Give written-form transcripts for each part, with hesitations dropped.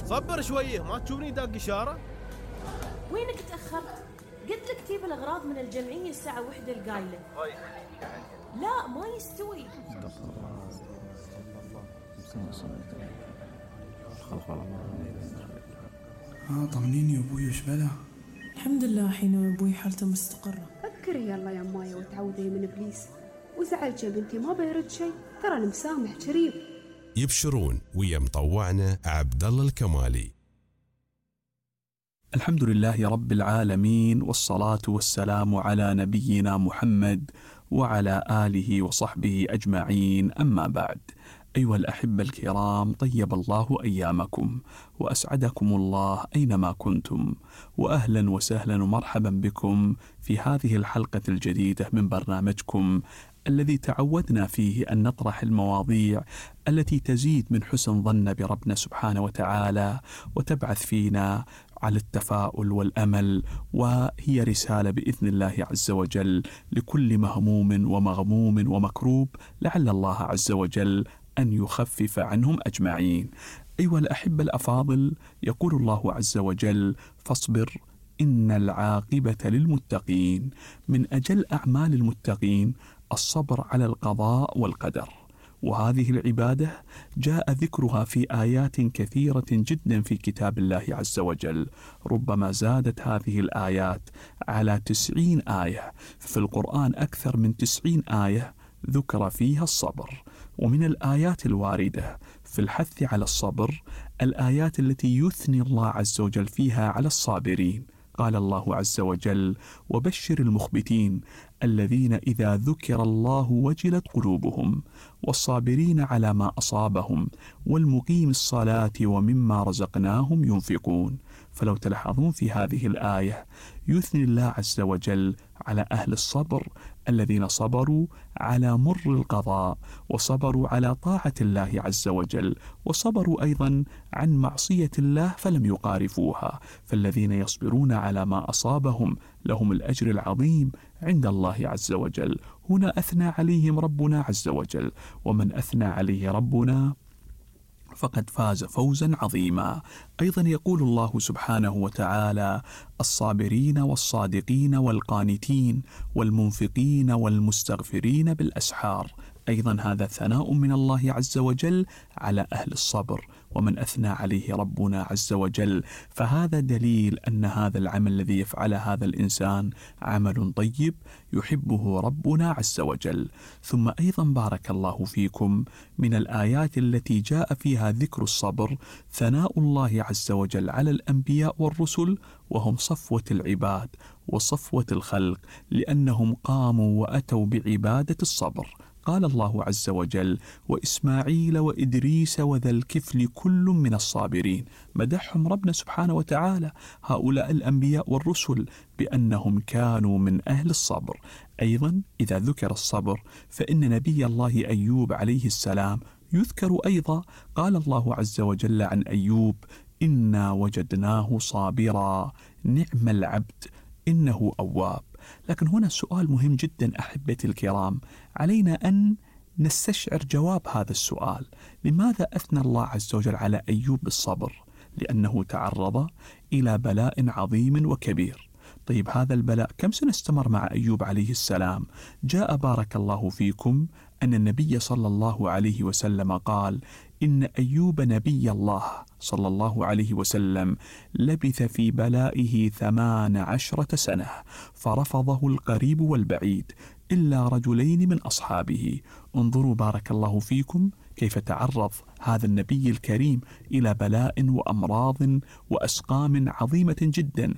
صبر شويه، ما تشوفني داق اشاره؟ وينك تاخرت؟ قلت لك تجيب الاغراض من الجمعيه الساعه 1 القايله. لا ما يستوي. طمنيني يا ابوي، وش بلا؟ الحمد لله حين ابوي حالته مستقره. فكري يلا يا مايا وتعوذي من ابليس، وزعلت يا بنتي ما بيرد شيء، ترى المسامح كريم. يبشرون ويا مطوعنا عبد الله الكمالي. الحمد لله رب العالمين، والصلاة والسلام على نبينا محمد وعلى آله وصحبه أجمعين، أما بعد. أيها الأحبة الكرام، طيب الله أيامكم وأسعدكم الله أينما كنتم، وأهلا وسهلا ومرحبا بكم في هذه الحلقة الجديدة من برنامجكم الذي تعودنا فيه أن نطرح المواضيع التي تزيد من حسن ظن بربنا سبحانه وتعالى وتبعث فينا على التفاؤل والأمل، وهي رسالة بإذن الله عز وجل لكل مهموم ومغموم ومكروب، لعل الله عز وجل أن يخفف عنهم أجمعين. أيها الأحبة الأفاضل، يقول الله عز وجل: فاصبر إن العاقبة للمتقين. من أجل أعمال المتقين الصبر على القضاء والقدر، وهذه العبادة جاء ذكرها في آيات كثيرة جدا في كتاب الله عز وجل، ربما زادت هذه الآيات على 90 آية. في القرآن أكثر من 90 آية ذكر فيها الصبر. ومن الآيات الواردة في الحث على الصبر الآيات التي يثني الله عز وجل فيها على الصابرين. قال الله عز وجل: وبشر المخبتين الذين إذا ذكر الله وجلت قلوبهم، والصابرين على ما أصابهم، والمقيم الصلاة ومما رزقناهم ينفقون. فلو تلاحظون في هذه الآية يثني الله عز وجل على أهل الصبر الذين صبروا على مر القضاء، وصبروا على طاعة الله عز وجل، وصبروا أيضا عن معصية الله فلم يقارفوها. فالذين يصبرون على ما أصابهم لهم الأجر العظيم عند الله عز وجل. هنا أثنى عليهم ربنا عز وجل، ومن أثنى عليه ربنا فقد فاز فوزا عظيما. أيضا يقول الله سبحانه وتعالى: الصابرين والصادقين والقانتين والمنفقين والمستغفرين بالأسحار. أيضا هذا ثناء من الله عز وجل على أهل الصبر، ومن أثنى عليه ربنا عز وجل، فهذا دليل أن هذا العمل الذي يفعله هذا الإنسان عمل طيب يحبه ربنا عز وجل. ثم أيضا بارك الله فيكم، من الآيات التي جاء فيها ذكر الصبر ثناء الله عز وجل على الأنبياء والرسل، وهم صفوة العباد وصفوة الخلق، لأنهم قاموا وأتوا بعبادة الصبر. قال الله عز وجل: وإسماعيل وإدريس وذا الكفل كل من الصابرين. مدحهم ربنا سبحانه وتعالى هؤلاء الأنبياء والرسل بأنهم كانوا من أهل الصبر. أيضا إذا ذكر الصبر فإن نبي الله أيوب عليه السلام يذكر أيضا. قال الله عز وجل عن أيوب: إنا وجدناه صابرا نعم العبد إنه أواب. لكن هنا سؤال مهم جدا أحبتي الكرام، علينا أن نستشعر جواب هذا السؤال. لماذا أثنى الله عز وجل على أيوب بالصبر؟ لأنه تعرض إلى بلاء عظيم وكبير. طيب هذا البلاء كم سنة استمر مع أيوب عليه السلام؟ جاء بارك الله فيكم أن النبي صلى الله عليه وسلم قال: إن أيوب نبي الله صلى الله عليه وسلم لبث في بلائه 18 سنة، فرفضه القريب والبعيد إلا رجلين من أصحابه. انظروا بارك الله فيكم كيف تعرض هذا النبي الكريم إلى بلاء وأمراض وأسقام عظيمة جدا.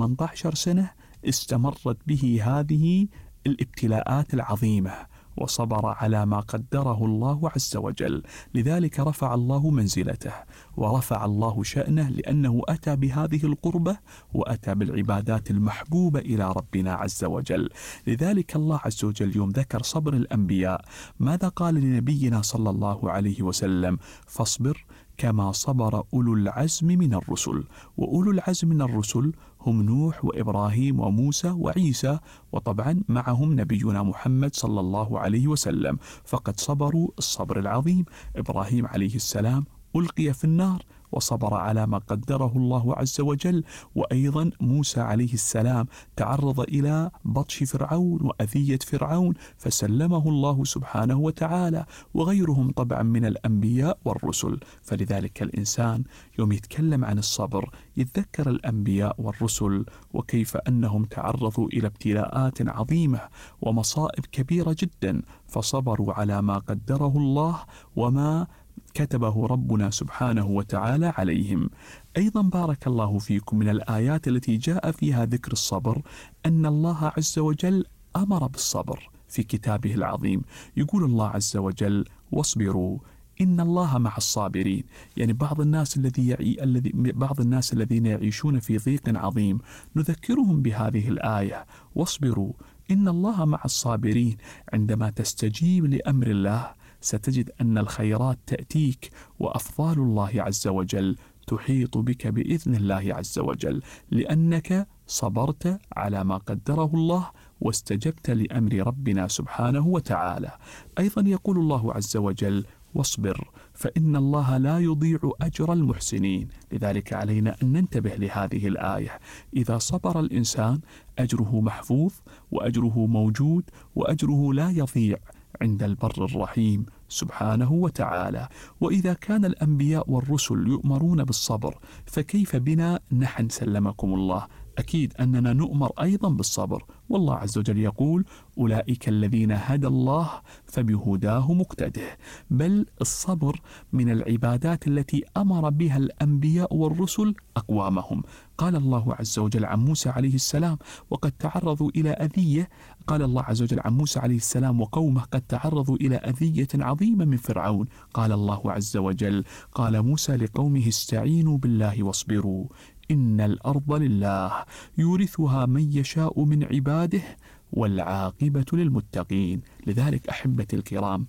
18 سنة استمرت به هذه الابتلاءات العظيمة، وصبر على ما قدره الله عز وجل. لذلك رفع الله منزلته ورفع الله شأنه، لأنه أتى بهذه القربة وأتى بالعبادات المحبوبة إلى ربنا عز وجل. لذلك الله عز وجل يوم ذكر صبر الأنبياء ماذا قال لنبينا صلى الله عليه وسلم؟ فاصبر كما صبر أولو العزم من الرسل. وأولو العزم من الرسل هم نوح وإبراهيم وموسى وعيسى، وطبعا معهم نبينا محمد صلى الله عليه وسلم، فقد صبروا الصبر العظيم. إبراهيم عليه السلام ألقي في النار وصبر على ما قدره الله عز وجل. وأيضا موسى عليه السلام تعرض إلى بطش فرعون وأذية فرعون فسلمه الله سبحانه وتعالى، وغيرهم طبعا من الأنبياء والرسل. فلذلك الإنسان يوم يتكلم عن الصبر يتذكر الأنبياء والرسل وكيف أنهم تعرضوا إلى ابتلاءات عظيمة ومصائب كبيرة جدا، فصبروا على ما قدره الله وما كتبه ربنا سبحانه وتعالى عليهم. أيضا بارك الله فيكم من الآيات التي جاء فيها ذكر الصبر أن الله عز وجل أمر بالصبر في كتابه العظيم. يقول الله عز وجل: واصبروا إن الله مع الصابرين. يعني بعض الناس الذين يعيشون في ضيق عظيم نذكرهم بهذه الآية: واصبروا إن الله مع الصابرين. عندما تستجيب لأمر الله ستجد أن الخيرات تأتيك وأفضال الله عز وجل تحيط بك بإذن الله عز وجل، لأنك صبرت على ما قدره الله واستجبت لأمر ربنا سبحانه وتعالى. أيضا يقول الله عز وجل: واصبر فإن الله لا يضيع أجر المحسنين. لذلك علينا أن ننتبه لهذه الآية. إذا صبر الإنسان أجره محفوظ وأجره موجود وأجره لا يضيع عند البر الرحيم سبحانه وتعالى. وإذا كان الأنبياء والرسل يؤمرون بالصبر فكيف بنا نحن سلمكم الله؟ أكيد أننا نؤمر أيضا بالصبر، والله عز وجل يقول: أولئك الذين هدى الله فبهداه مقتده. بل الصبر من العبادات التي أمر بها الأنبياء والرسل أقوامهم. قال الله عز وجل عن موسى عليه السلام وقد تعرضوا إلى أذية، قال الله عز وجل عن موسى عليه السلام وقومه قد تعرضوا إلى أذية عظيمة من فرعون. قال الله عز وجل: قال موسى لقومه: استعينوا بالله واصبروا إن الأرض لله يورثها من يشاء من عباده والعاقبة للمتقين. لذلك أحبتي الكرام،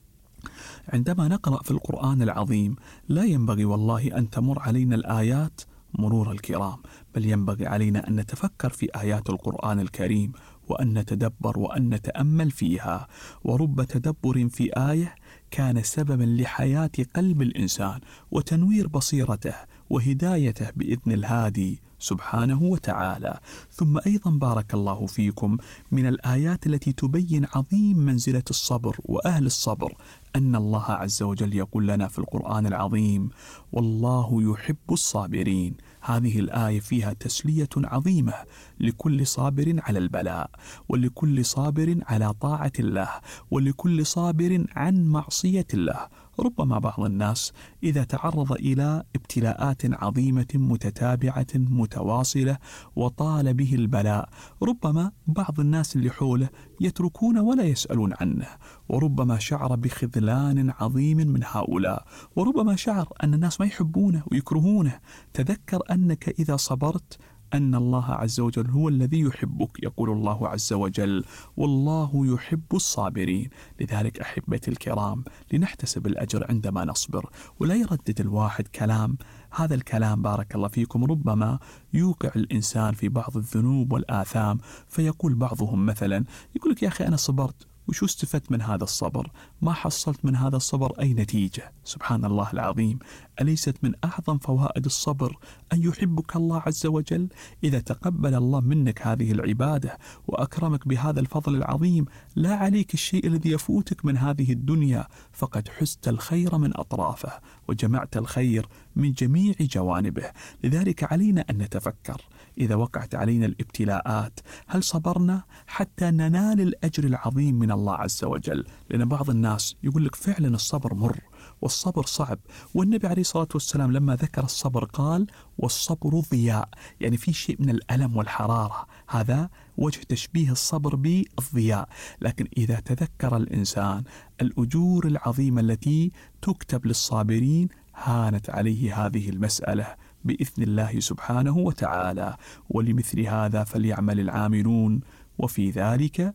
عندما نقرأ في القرآن العظيم لا ينبغي والله أن تمر علينا الآيات مرور الكرام، بل ينبغي علينا أن نتفكر في آيات القرآن الكريم وأن نتدبر وأن نتأمل فيها. ورب تدبر في آية كان سببا لحياة قلب الإنسان وتنوير بصيرته وهدايته بإذن الهادي سبحانه وتعالى. ثم أيضا بارك الله فيكم من الآيات التي تبين عظيم منزلة الصبر وأهل الصبر أن الله عز وجل يقول لنا في القرآن العظيم: والله يحب الصابرين. هذه الآية فيها تسلية عظيمة لكل صابر على البلاء، ولكل صابر على طاعة الله، ولكل صابر عن معصية الله. ربما بعض الناس إذا تعرض إلى ابتلاءات عظيمة متتابعة متواصلة وطال به البلاء، ربما بعض الناس اللي حوله يتركون ولا يسألون عنه، وربما شعر بخذلان عظيم من هؤلاء، وربما شعر أن الناس ما يحبونه ويكرهونه. تذكر أنك إذا صبرت أن الله عز وجل هو الذي يحبك. يقول الله عز وجل: والله يحب الصابرين. لذلك أحبتي الكرام لنحتسب الأجر عندما نصبر، ولا يردد الواحد كلام. هذا الكلام بارك الله فيكم ربما يوقع الإنسان في بعض الذنوب والآثام، فيقول بعضهم مثلا يقول لك: يا أخي أنا صبرت، وشو استفدت من هذا الصبر؟ ما حصلت من هذا الصبر أي نتيجة. سبحان الله العظيم، أليست من أعظم فوائد الصبر أن يحبك الله عز وجل؟ إذا تقبل الله منك هذه العبادة وأكرمك بهذا الفضل العظيم، لا عليك الشيء الذي يفوتك من هذه الدنيا، فقد حزت الخير من أطرافه وجمعت الخير من جميع جوانبه. لذلك علينا أن نتفكر إذا وقعت علينا الابتلاءات هل صبرنا حتى ننال الأجر العظيم من الله عز وجل؟ لأن بعض الناس يقول لك فعلا الصبر مر والصبر صعب، والنبي عليه الصلاة والسلام لما ذكر الصبر قال: والصبر ضياء، يعني في شيء من الألم والحرارة. هذا وجه تشبيه الصبر بالضياء. لكن إذا تذكر الإنسان الأجور العظيمة التي تكتب للصابرين هانت عليه هذه المسألة بإذن الله سبحانه وتعالى. ولمثل هذا فليعمل العاملون وفي ذلك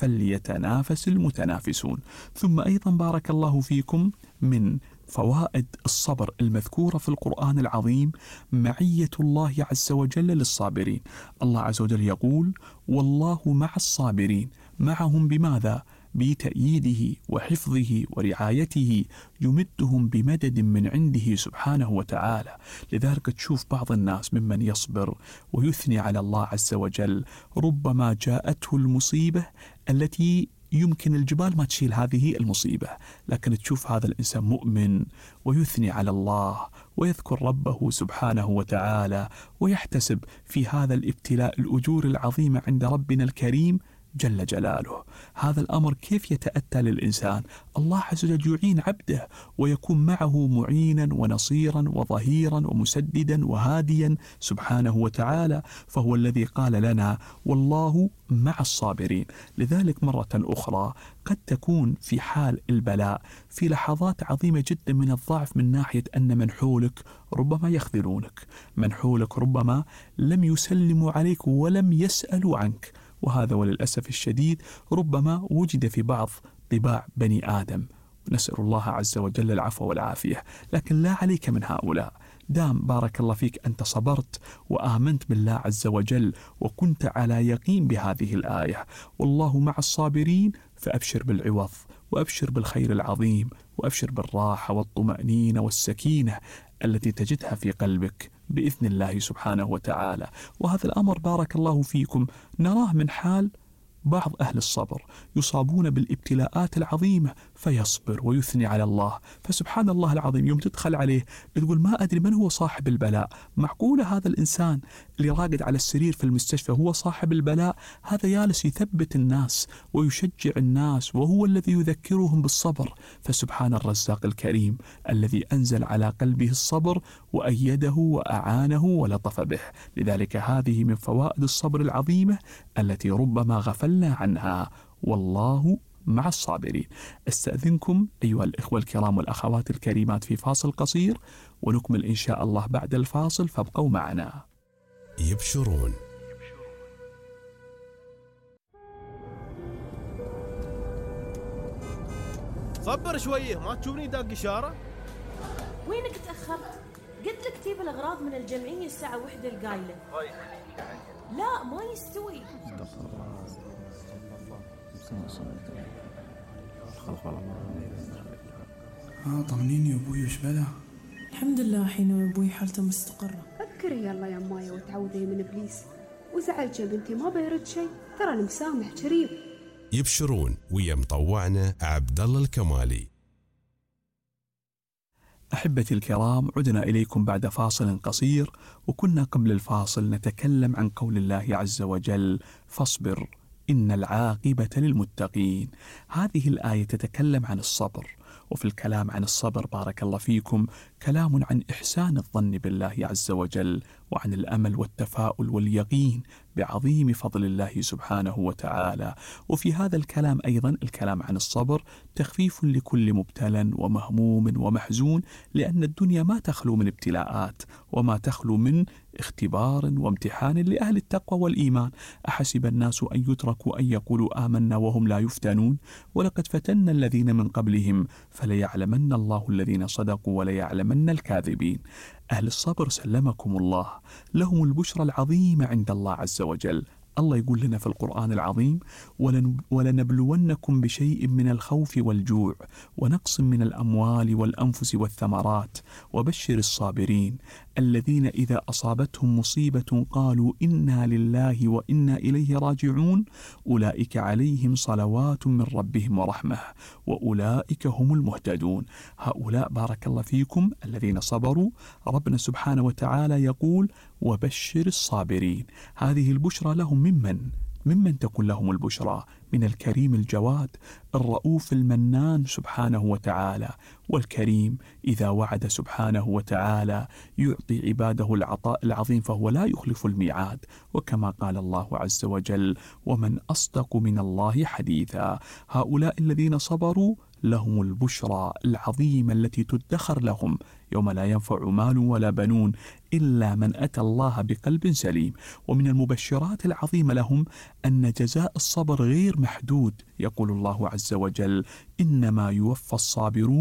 فليتنافس المتنافسون. ثم أيضا بارك الله فيكم من فوائد الصبر المذكورة في القرآن العظيم معية الله عز وجل للصابرين. الله عز وجل يقول: والله مع الصابرين. معهم بماذا؟ بتأييده وحفظه ورعايته يمدهم بمدد من عنده سبحانه وتعالى. لذلك تشوف بعض الناس ممن يصبر ويثني على الله عز وجل ربما جاءته المصيبة التي يمكن الجبال ما تشيل هذه المصيبة، لكن تشوف هذا الإنسان مؤمن ويثني على الله ويذكر ربه سبحانه وتعالى ويحتسب في هذا الابتلاء الأجور العظيمة عند ربنا الكريم جل جلاله. هذا الأمر كيف يتأتى للإنسان؟ الله عز وجل يعين عبده ويكون معه معينا ونصيرا وظهيرا ومسددا وهاديا سبحانه وتعالى، فهو الذي قال لنا والله مع الصابرين. لذلك مرة أخرى قد تكون في حال البلاء في لحظات عظيمة جدا من الضعف من ناحية أن من حولك ربما يخذلونك، من حولك ربما لم يسلموا عليك ولم يسألوا عنك، وهذا وللأسف الشديد ربما وجد في بعض طباع بني آدم، نسأل الله عز وجل العفو والعافية. لكن لا عليك من هؤلاء، دام بارك الله فيك أنت صبرت وآمنت بالله عز وجل وكنت على يقين بهذه الآية والله مع الصابرين، فأبشر بالعوض وأبشر بالخير العظيم وأبشر بالراحة والطمأنينة والسكينة التي تجدها في قلبك بإذن الله سبحانه وتعالى. وهذا الأمر بارك الله فيكم نراه من حال بعض أهل الصبر، يصابون بالابتلاءات العظيمة فيصبر ويثني على الله، فسبحان الله العظيم يوم تدخل عليه تقول ما أدري من هو صاحب البلاء. معقولة هذا الإنسان اللي راقد على السرير في المستشفى هو صاحب البلاء؟ هذا جالس يثبت الناس ويشجع الناس وهو الذي يذكرهم بالصبر. فسبحان الرزاق الكريم الذي أنزل على قلبه الصبر وأيده وأعانه ولطف به. لذلك هذه من فوائد الصبر العظيمة التي ربما غفلنا عنها، والله مع الصابرين. استأذنكم أيها الإخوة الكرام والأخوات الكريمات في فاصل قصير ونكمل إن شاء الله بعد الفاصل، فابقوا معنا. يبشرون. صبر شويه، ما تشوفني داق إشارة؟ وينك تأخرت؟ قلت لك تجيب الأغراض من الجمعية الساعة 1 القايلة. لا ما يستوي. طمنيني يا ابوي وش بلا؟ الحمد لله حين أبوي حالته مستقرة. اذكري يلا يا مايا وتعوذي من إبليس، وزعلت يا بنتي ما بيرد شيء، ترى المسامح كريم. يبشرون ويا مطوعنا عبد الله الكمالي. أحبتي الكرام، عدنا إليكم بعد فاصل قصير، وكنا قبل الفاصل نتكلم عن قول الله عز وجل فاصبر إن العاقبة للمتقين. هذه الآية تتكلم عن الصبر، وفي الكلام عن الصبر بارك الله فيكم كلام عن إحسان الظن بالله عز وجل، وعن الأمل والتفاؤل واليقين بعظيم فضل الله سبحانه وتعالى. وفي هذا الكلام أيضا الكلام عن الصبر تخفيف لكل مبتلى ومهموم ومحزون، لأن الدنيا ما تخلو من ابتلاءات وما تخلو من اختبار وامتحان لأهل التقوى والإيمان. أحسب الناس أن يتركوا أن يقولوا آمنا وهم لا يفتنون ولقد فتنا الذين من قبلهم فليعلمن الله الذين صدقوا وليعلمن الكاذبين. أهل الصبر سلمكم الله لهم البشرى العظيمة عند الله عز وجل. الله يقول لنا في القرآن العظيم ولنبلونكم بشيء من الخوف والجوع ونقص من الأموال والأنفس والثمرات وبشر الصابرين الذين إذا أصابتهم مصيبة قالوا إنا لله وإنا إليه راجعون أولئك عليهم صلوات من ربهم ورحمة وأولئك هم المهتدون. هؤلاء بارك الله فيكم الذين صبروا ربنا سبحانه وتعالى يقول وبشر الصابرين. هذه البشرى لهم ممن تكون لهم البشرى؟ من الكريم الجواد الرؤوف المنان سبحانه وتعالى. والكريم إذا وعد سبحانه وتعالى يعطي عباده العطاء العظيم فهو لا يخلف الميعاد، وكما قال الله عز وجل ومن أصدق من الله حديثا. هؤلاء الذين صبروا لهم البشرى العظيمة التي تدخر لهم يوم لا ينفع مال ولا بنون إلا من أتى الله بقلب سليم. ومن المبشرات العظيمة لهم أن جزاء الصبر غير محدود. يقول الله عز وجل إنما يوفى الصابرون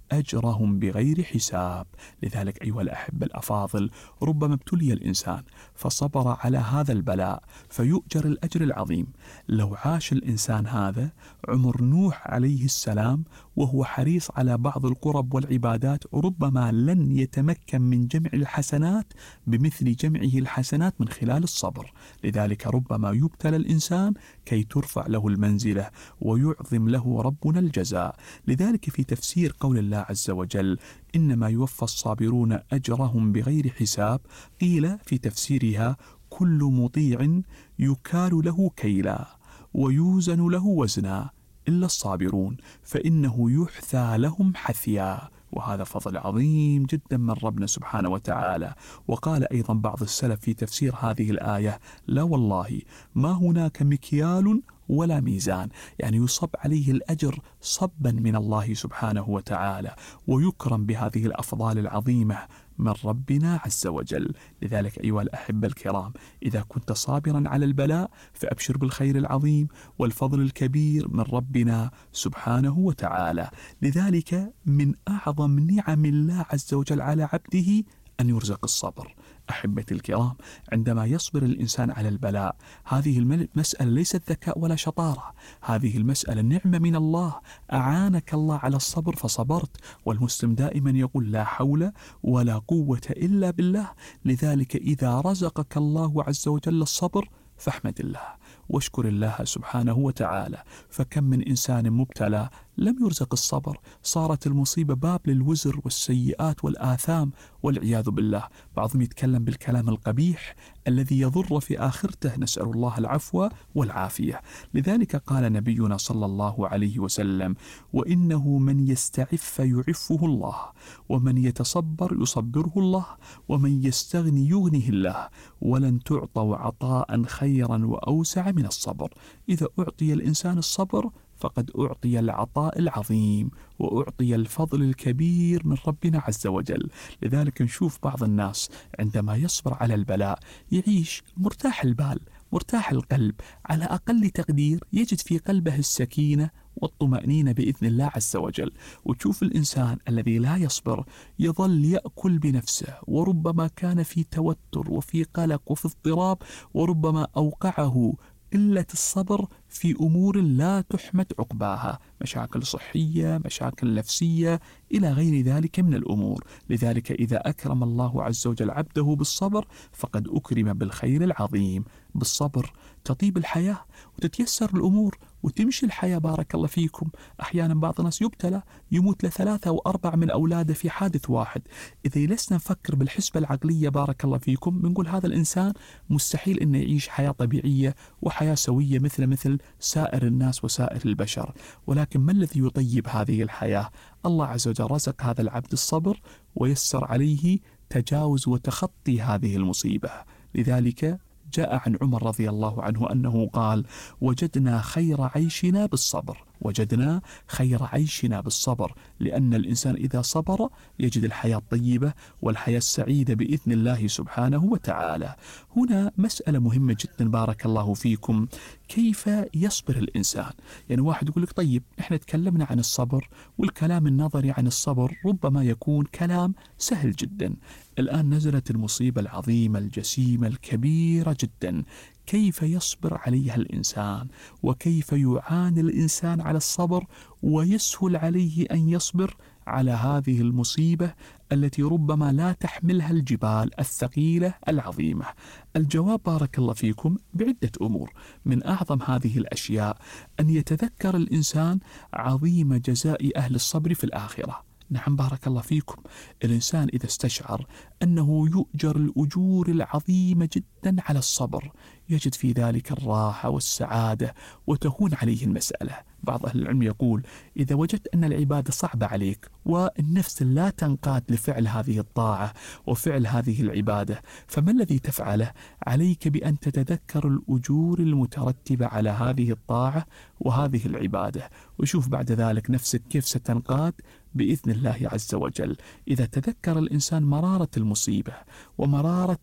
أجرهم بغير حساب. لذلك أيها الأحبة الأفاضل، ربما ابتلي الإنسان فصبر على هذا البلاء فيؤجر الأجر العظيم. لو عاش الإنسان هذا عمر نوح عليه السلام وهو حريص على بعض القرب والعبادات، ربما لن يتمكن من جمع الحسنات بمثل جمعه الحسنات من خلال الصبر. لذلك ربما يبتلى الإنسان كي ترفع له المنزلة ويعظم له ربنا الجزاء. لذلك في تفسير قول الله عز وجل إنما يوفى الصابرون أجرهم بغير حساب، قيل في تفسيرها كل مطيع يكال له كيلا ويوزن له وزنا إلا الصابرون فإنه يحثى لهم حثيا. وهذا فضل عظيم جدا من ربنا سبحانه وتعالى. وقال أيضا بعض السلف في تفسير هذه الآية لا والله ما هناك مكيال ولا ميزان، يعني يصب عليه الأجر صبا من الله سبحانه وتعالى ويكرم بهذه الأفضال العظيمة من ربنا عز وجل. لذلك أيها الأحبة الكرام، إذا كنت صابرا على البلاء فأبشر بالخير العظيم والفضل الكبير من ربنا سبحانه وتعالى. لذلك من أعظم نعم الله عز وجل على عبده أن يرزق الصبر. أحبتي الكرام، عندما يصبر الإنسان على البلاء، هذه المسألة ليست ذكاء ولا شطارة، هذه المسألة نعمة من الله، أعانك الله على الصبر فصبرت. والمسلم دائما يقول لا حول ولا قوة إلا بالله. لذلك إذا رزقك الله عز وجل الصبر فاحمد الله واشكر الله سبحانه وتعالى. فكم من إنسان مبتلى لم يرزق الصبر، صارت المصيبة باب للوزر والسيئات والآثام والعياذ بالله. بعضهم يتكلم بالكلام القبيح الذي يضر في آخرته، نسأل الله العفو والعافية. لذلك قال نبينا صلى الله عليه وسلم وإنه من يستعف يعفه الله ومن يتصبر يصبره الله ومن يستغني يغنيه الله ولن تعطوا عطاء خيرا وأوسع من الصبر. إذا أعطي الإنسان الصبر فقد أعطي العطاء العظيم وأعطي الفضل الكبير من ربنا عز وجل. لذلك نشوف بعض الناس عندما يصبر على البلاء يعيش مرتاح البال مرتاح القلب، على أقل تقدير يجد في قلبه السكينة والطمأنينة بإذن الله عز وجل. وتشوف الإنسان الذي لا يصبر يظل يأكل بنفسه، وربما كان في توتر وفي قلق وفي اضطراب، وربما أوقعه قلة الصبر في أمور لا تحمد عقباها، مشاكل صحية، مشاكل نفسية، إلى غير ذلك من الأمور. لذلك إذا أكرم الله عز وجل عبده بالصبر فقد أكرم بالخير العظيم. بالصبر تطيب الحياة وتتيسر الأمور وتمشي الحياة بارك الله فيكم. أحيانا بعض الناس يبتلى يموت ل3 أو 4 من أولاده في حادث واحد. إذا لسنا نفكر بالحسبة العقلية بارك الله فيكم بنقول هذا الإنسان مستحيل أنه يعيش حياة طبيعية وحياة سوية مثل سائر الناس وسائر البشر. ولكن ما الذي يطيب هذه الحياة؟ الله عز وجل رزق هذا العبد الصبر ويسر عليه تجاوز وتخطي هذه المصيبة. لذلك جاء عن عمر رضي الله عنه أنه قال وجدنا خير عيشنا بالصبر، وجدنا خير عيشنا بالصبر، لأن الإنسان إذا صبر يجد الحياة الطيبة والحياة السعيدة بإذن الله سبحانه وتعالى. هنا مسألة مهمة جدا بارك الله فيكم، كيف يصبر الإنسان؟ يعني واحد يقول لك طيب إحنا تكلمنا عن الصبر، والكلام النظري عن الصبر ربما يكون كلام سهل جدا. الآن نزلت المصيبة العظيمة الجسيمة الكبيرة جدا، كيف يصبر عليها الإنسان؟ وكيف يعاني الإنسان على الصبر ويسهل عليه أن يصبر على هذه المصيبة التي ربما لا تحملها الجبال الثقيلة العظيمة؟ الجواب بارك الله فيكم بعدة أمور. من أعظم هذه الأشياء أن يتذكر الإنسان عظيم جزاء أهل الصبر في الآخرة. نعم بارك الله فيكم، الإنسان إذا استشعر أنه يؤجر الأجور العظيمة جدا على الصبر يجد في ذلك الراحة والسعادة وتهون عليه المسألة. بعض أهل العلم يقول إذا وجدت أن العبادة صعبة عليك والنفس لا تنقاد لفعل هذه الطاعة وفعل هذه العبادة، فما الذي تفعله؟ عليك بأن تتذكر الأجور المترتبة على هذه الطاعة وهذه العبادة، وشوف بعد ذلك نفسك كيف ستنقاد بإذن الله عز وجل. إذا تذكر الإنسان مرارة المصيبة ومرارة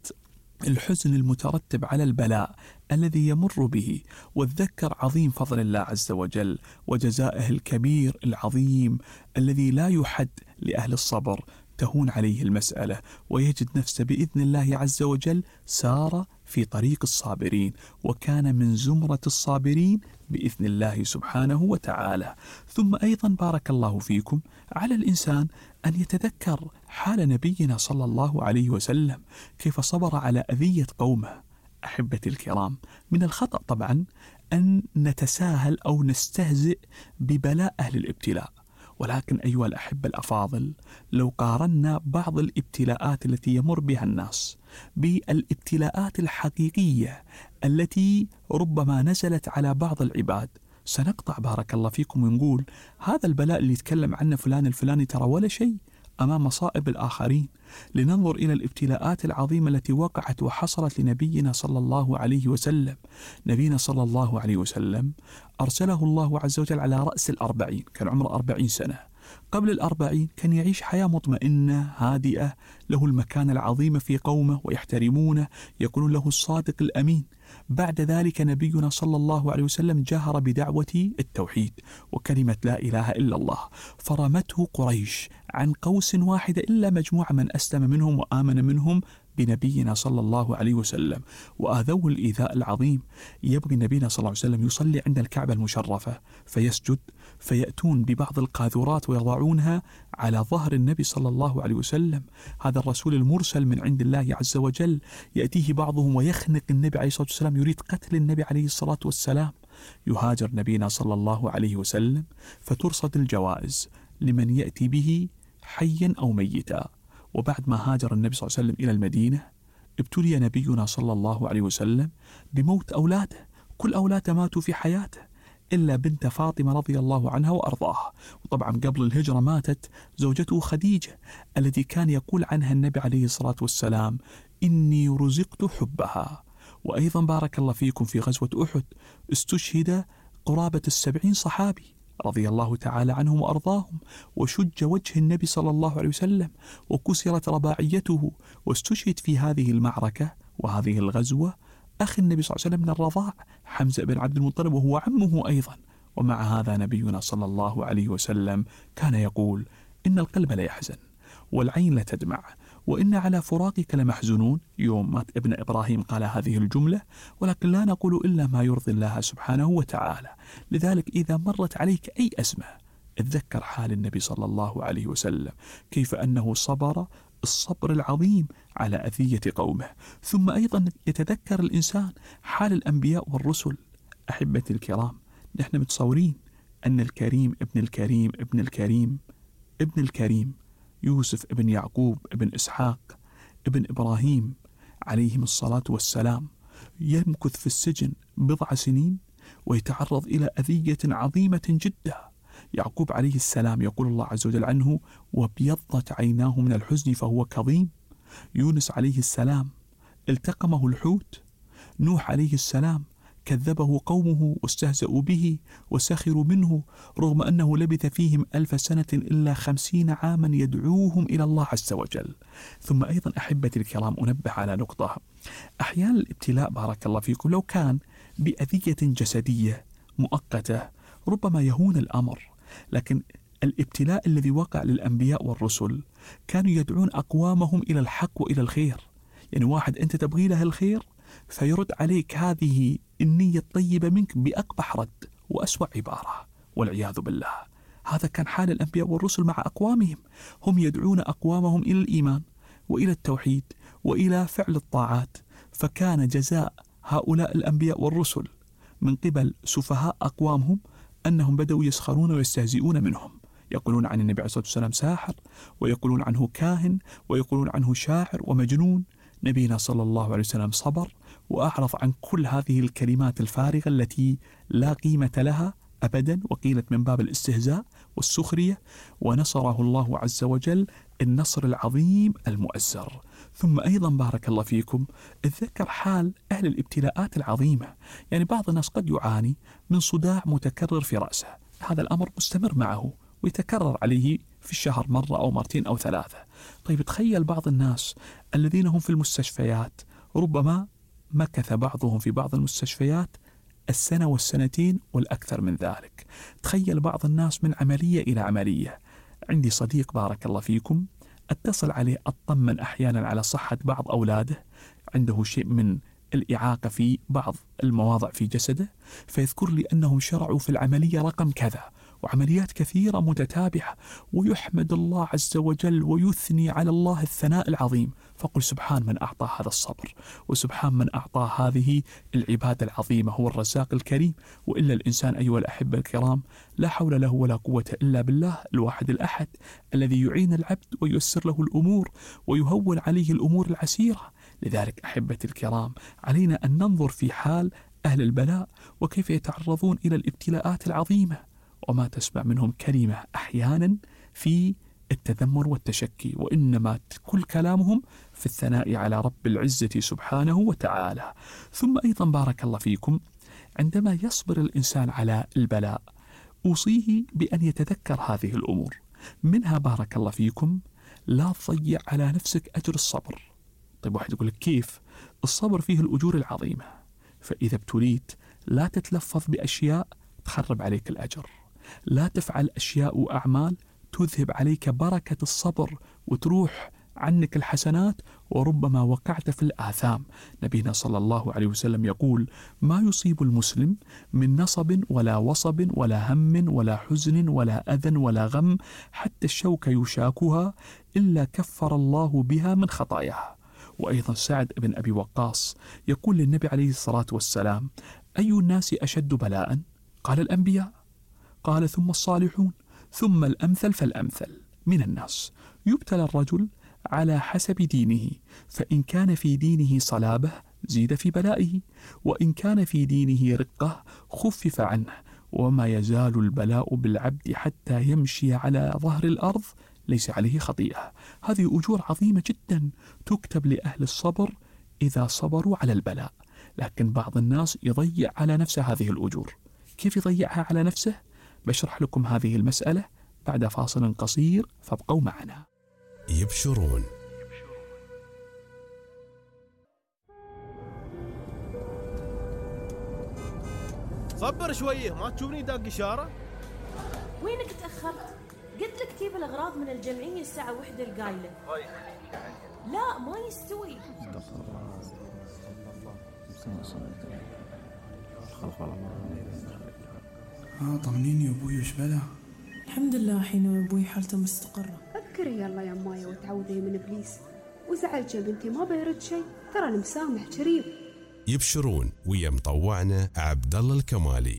الحزن المترتب على البلاء الذي يمر به، وتذكر عظيم فضل الله عز وجل وجزائه الكبير العظيم الذي لا يحد لأهل الصبر تهون عليه المسألة ويجد نفسه بإذن الله عز وجل سار في طريق الصابرين وكان من زمرة الصابرين بإذن الله سبحانه وتعالى. ثم أيضا بارك الله فيكم على الإنسان أن يتذكر حال نبينا صلى الله عليه وسلم كيف صبر على أذية قومه. أحبتي الكرام، من الخطأ طبعا أن نتساهل أو نستهزئ ببلاء أهل الابتلاء، ولكن أيها الأحبة الأفاضل، لو قارنا بعض الابتلاءات التي يمر بها الناس بالابتلاءات الحقيقية التي ربما نزلت على بعض العباد، سنقطع بارك الله فيكم ونقول هذا البلاء اللي يتكلم عنه فلان الفلاني ترى ولا شيء أمام مصائب الآخرين. لننظر إلى الابتلاءات العظيمة التي وقعت وحصلت لنبينا صلى الله عليه وسلم. نبينا صلى الله عليه وسلم أرسله الله عز وجل على رأس 40، كان عمره 40 سنة. قبل 40 كان يعيش حياة مطمئنة هادئة، له المكانة العظيمة في قومه ويحترمونه، يقولون له الصادق الأمين. بعد ذلك نبينا صلى الله عليه وسلم جاهر بدعوة التوحيد وكلمة لا إله إلا الله، فرمته قريش عن قوس واحدة إلا مجموعة من أسلم منهم وآمن منهم بنبينا صلى الله عليه وسلم، وآذوه الإيذاء العظيم. يبغي نبينا صلى الله عليه وسلم يصلي عند الكعبة المشرفة فيسجد، فيأتون ببعض القاذورات ويضعونها على ظهر النبي صلى الله عليه وسلم. هذا الرسول المرسل من عند الله عز وجل، يأتيه بعضهم ويخنق النبي عليه الصلاة والسلام، يريد قتل النبي عليه الصلاة والسلام. يهاجر نبينا صلى الله عليه وسلم فترصد الجوائز لمن يأتي به حيا أو ميتا. وبعد ما هاجر النبي صلى الله عليه وسلم إلى المدينة ابتلي نبينا صلى الله عليه وسلم بموت أولاده، كل أولاده ماتوا في حياته إلا بنت فاطمة رضي الله عنها وأرضاها. وطبعا قبل الهجرة ماتت زوجته خديجة التي كان يقول عنها النبي عليه الصلاة والسلام إني رزقت حبها. وأيضا بارك الله فيكم في غزوة أحد استشهد قرابة 70 صحابي رضي الله تعالى عنهم وأرضاهم، وشج وجه النبي صلى الله عليه وسلم وكسرت رباعيته، واستشهد في هذه المعركة وهذه الغزوة أخي النبي صلى الله عليه وسلم من الرضاع حمزة بن عبد المطلب وهو عمه أيضا. ومع هذا نبينا صلى الله عليه وسلم كان يقول إن القلب لا يحزن والعين لا تدمع وإن على فراقك لمحزنون. يوم مات ابن إبراهيم قال هذه الجملة، ولكن لا نقول إلا ما يرضي الله سبحانه وتعالى. لذلك إذا مرت عليك أي أزمة اتذكر حال النبي صلى الله عليه وسلم كيف أنه صبر الصبر العظيم على أذية قومه. ثم أيضا يتذكر الإنسان حال الأنبياء والرسل. أحبتي الكرام، نحن متصورين أن الكريم ابن الكريم ابن الكريم ابن الكريم يوسف ابن يعقوب ابن إسحاق ابن إبراهيم عليهم الصلاة والسلام يمكث في السجن 10 سنين ويتعرض إلى أذية عظيمة جدا. يعقوب عليه السلام يقول الله عز وجل عنه وابيضت عيناه من الحزن فهو كظيم. يونس عليه السلام التقمه الحوت. نوح عليه السلام كذبه قومه واستهزأوا به وسخروا منه رغم أنه لبث فيهم 1000 سنة إلا 50 عاما يدعوهم إلى الله عز وجل. ثم أيضا أحبتي الكرام أنبه على نقطة، أحيانا الابتلاء بارك الله فيكم لو كان بأذية جسدية مؤقتة ربما يهون الأمر، لكن الابتلاء الذي وقع للأنبياء والرسل كانوا يدعون أقوامهم إلى الحق وإلى الخير. يعني واحد أنت تبغي له الخير فيرد عليك هذه النية الطيبة منك بأقبح رد وأسوأ عبارة والعياذ بالله. هذا كان حال الأنبياء والرسل مع أقوامهم، هم يدعون أقوامهم إلى الإيمان وإلى التوحيد وإلى فعل الطاعات. فكان جزاء هؤلاء الأنبياء والرسل من قبل سفهاء أقوامهم أنهم بدأوا يسخرون ويستهزئون منهم، يقولون عن النبي عليه الصلاة والسلام ساحر، ويقولون عنه كاهن، ويقولون عنه شاعر ومجنون. نبينا صلى الله عليه وسلم صبر وأعرض عن كل هذه الكلمات الفارغة التي لا قيمة لها أبدا وقيلت من باب الاستهزاء والسخرية، ونصره الله عز وجل النصر العظيم المؤزر. ثم أيضا بارك الله فيكم اتذكر حال أهل الابتلاءات العظيمة. يعني بعض الناس قد يعاني من صداع متكرر في رأسه، هذا الأمر مستمر معه ويتكرر عليه في الشهر مرة أو مرتين أو 3. طيب تخيل بعض الناس الذين هم في المستشفيات ربما مكث بعضهم في بعض المستشفيات 1 و2 والأكثر من ذلك. تخيل بعض الناس من عملية إلى عملية، عندي صديق بارك الله فيكم أتصل عليه أطمن أحيانا على صحة بعض أولاده، عنده شيء من الإعاقة في بعض المواضع في جسده، فيذكر لي أنهم شرعوا في العملية رقم كذا، وعمليات كثيرة متتابعة، ويحمد الله عز وجل ويثني على الله الثناء العظيم. فقل سبحان من أعطى هذا الصبر، وسبحان من أعطى هذه العبادة العظيمة، هو الرزاق الكريم. وإلا الإنسان أيها الأحبة الكرام لا حول له ولا قوة إلا بالله الواحد الأحد الذي يعين العبد وييسر له الأمور ويهون عليه الأمور العسيرة. لذلك أحبتي الكرام علينا أن ننظر في حال أهل البلاء وكيف يتعرضون إلى الابتلاءات العظيمة، وما تسمع منهم كلمة أحيانا في التذمر والتشكي، وإنما كل كلامهم في الثناء على رب العزة سبحانه وتعالى. ثم أيضا بارك الله فيكم عندما يصبر الإنسان على البلاء أوصيه بأن يتذكر هذه الأمور، منها بارك الله فيكم لا تضيع على نفسك أجر الصبر. طيب واحد يقول لك كيف؟ الصبر فيه الأجور العظيمة، فإذا ابتليت لا تتلفظ بأشياء تخرب عليك الأجر، لا تفعل أشياء وأعمال تذهب عليك بركة الصبر وتروح عنك الحسنات، وربما وقعت في الآثام. نبينا صلى الله عليه وسلم يقول: ما يصيب المسلم من نصب ولا وصب ولا هم ولا حزن ولا أذى ولا غم حتى الشوك يشاكها إلا كفر الله بها من خطاياها. وأيضا سعد بن أبي وقاص يقول للنبي عليه الصلاة والسلام: أي الناس أشد بلاء؟ قال: الأنبياء. قال: ثم الصالحون، ثم الأمثل فالأمثل. من الناس يبتلى الرجل على حسب دينه، فإن كان في دينه صلابة زيد في بلائه، وإن كان في دينه رقة خفف عنه، وما يزال البلاء بالعبد حتى يمشي على ظهر الأرض ليس عليه خطيئة. هذه أجور عظيمة جدا تكتب لأهل الصبر إذا صبروا على البلاء. لكن بعض الناس يضيع على نفسه هذه الأجور. كيف يضيعها على نفسه؟ بشرح لكم هذه المسألة بعد فاصل قصير، فابقوا معنا. يبشرون. صبر شويه، ما تشوفني داق إشارة؟ وينك تأخرت؟ قلت لك تجيب الأغراض من الجمعية الساعة 1 القايلة. لا ما يستوي. طمنيني يا أبوي، وش بلا؟ الحمد لله حين أبوي حالته مستقرة. فكري يلا يا مايا وتعوذي من إبليس، وزعلت يا بنتي ما بيرد شيء، ترى المسامح كريم. يبشرون ويا مطوعنا عبد الله الكمالي.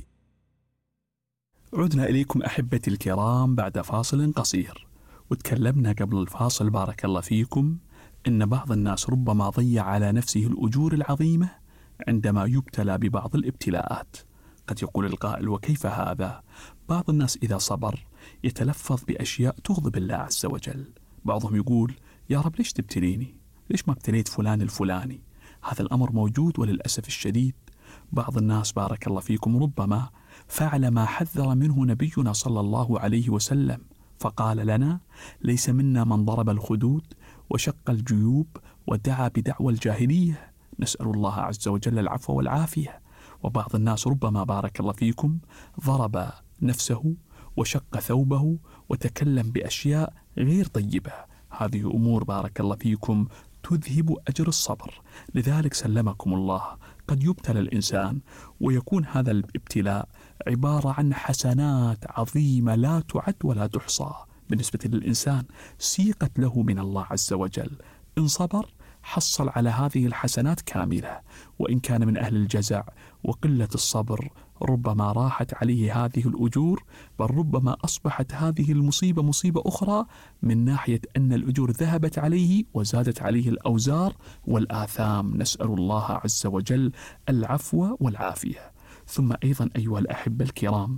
عدنا إليكم أحبتي الكرام بعد فاصل قصير، وتكلمنا قبل الفاصل بارك الله فيكم إن بعض الناس ربما ضيع على نفسه الأجور العظيمة عندما يبتلى ببعض الابتلاءات. قد يقول القائل: وكيف هذا؟ بعض الناس إذا صبر يتلفظ بأشياء تغضب الله عز وجل. بعضهم يقول: يا رب ليش تبتليني؟ ليش ما ابتليت فلان الفلاني؟ هذا الأمر موجود وللأسف الشديد. بعض الناس بارك الله فيكم ربما فعل ما حذر منه نبينا صلى الله عليه وسلم، فقال لنا: ليس منا من ضرب الخدود وشق الجيوب ودعا بدعوى الجاهلية. نسأل الله عز وجل العفو والعافية. وبعض الناس ربما بارك الله فيكم ضرب نفسه وشق ثوبه وتكلم بأشياء غير طيبة. هذه أمور بارك الله فيكم تذهب أجر الصبر. لذلك سلمكم الله قد يبتلى الإنسان ويكون هذا الابتلاء عبارة عن حسنات عظيمة لا تعد ولا تحصى بالنسبة للإنسان، سيقت له من الله عز وجل. إن صبر حصل على هذه الحسنات كاملة، وإن كان من أهل الجزع وقلة الصبر ربما راحت عليه هذه الأجور، بل ربما أصبحت هذه المصيبة مصيبة أخرى من ناحية أن الأجور ذهبت عليه وزادت عليه الأوزار والآثام. نسأل الله عز وجل العفو والعافية. ثم أيضا أيها الأحبة الكرام،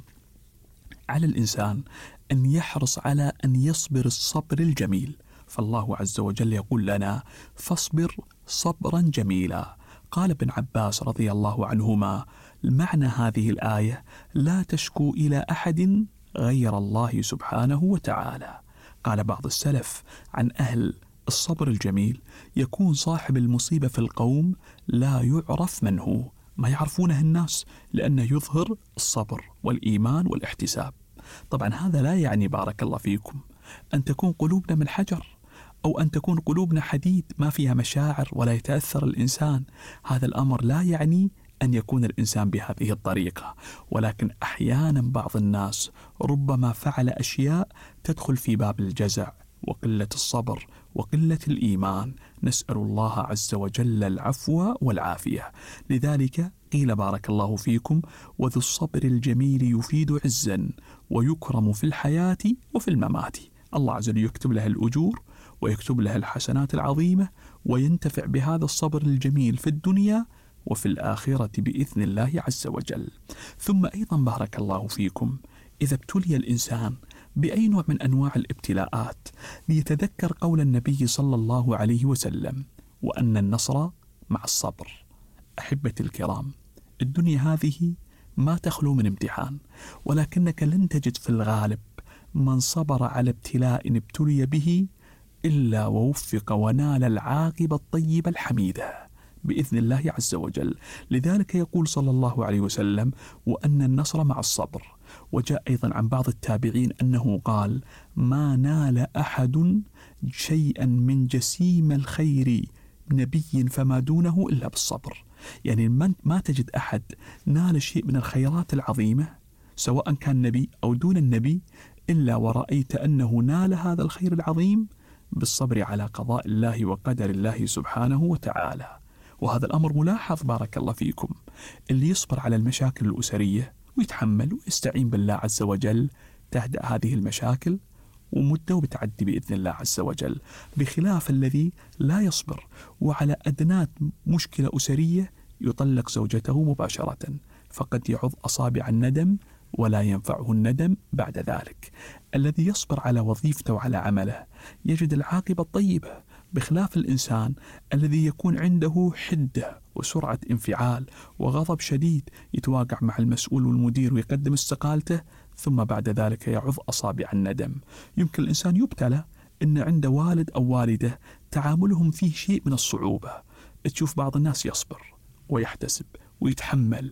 على الإنسان أن يحرص على أن يصبر الصبر الجميل، فالله عز وجل يقول لنا: فاصبر صبرا جميلا. قال ابن عباس رضي الله عنهما: معنى هذه الآية لا تشكو إلى أحد غير الله سبحانه وتعالى. قال بعض السلف عن أهل الصبر الجميل: يكون صاحب المصيبة في القوم لا يعرف من هو، ما يعرفونه الناس، لأنه يظهر الصبر والإيمان والاحتساب. طبعا هذا لا يعني بارك الله فيكم أن تكون قلوبنا من حجر، أو أن تكون قلوبنا حديد ما فيها مشاعر ولا يتأثر الإنسان. هذا الأمر لا يعني أن يكون الإنسان بهذه الطريقة، ولكن أحيانا بعض الناس ربما فعل أشياء تدخل في باب الجزع وقلة الصبر وقلة الإيمان. نسأل الله عز وجل العفو والعافية. لذلك قيل بارك الله فيكم: وذو الصبر الجميل يفيد عزا ويكرم في الحياة وفي الممات. الله عز وجل يكتب له الأجور ويكتب له الحسنات العظيمة، وينتفع بهذا الصبر الجميل في الدنيا وفي الآخرة بإذن الله عز وجل. ثم أيضا بارك الله فيكم، إذا ابتلي الإنسان بأي نوع من أنواع الابتلاءات ليتذكر قول النبي صلى الله عليه وسلم: وأن النصر مع الصبر. أحبتي الكرام، الدنيا هذه ما تخلو من امتحان، ولكنك لن تجد في الغالب من صبر على ابتلاء ابتلي به إلا ووفق ونال العاقبة الطيبة الحميدة بإذن الله عز وجل. لذلك يقول صلى الله عليه وسلم: وأن النصر مع الصبر. وجاء أيضا عن بعض التابعين أنه قال: ما نال أحد شيئا من جسيم الخير نبي فما دونه إلا بالصبر. يعني ما تجد أحد نال شيء من الخيرات العظيمة سواء كان نبي أو دون النبي إلا ورأيت أنه نال هذا الخير العظيم بالصبر على قضاء الله وقدر الله سبحانه وتعالى. وهذا الأمر ملاحظ بارك الله فيكم. اللي يصبر على المشاكل الأسرية ويتحمل ويستعين بالله عز وجل تهدأ هذه المشاكل ومدة وبتعدي بإذن الله عز وجل، بخلاف الذي لا يصبر وعلى أدنى مشكلة أسرية يطلق زوجته مباشرة، فقد يعض أصابع الندم ولا ينفعه الندم بعد ذلك. الذي يصبر على وظيفته وعلى عمله يجد العاقبة الطيبة، بخلاف الإنسان الذي يكون عنده حدة وسرعة انفعال وغضب شديد، يتواقع مع المسؤول والمدير ويقدم استقالته، ثم بعد ذلك يعض أصابع الندم. يمكن الإنسان يبتلى إن عنده والد أو والدة تعاملهم فيه شيء من الصعوبة. تشوف بعض الناس يصبر ويحتسب ويتحمل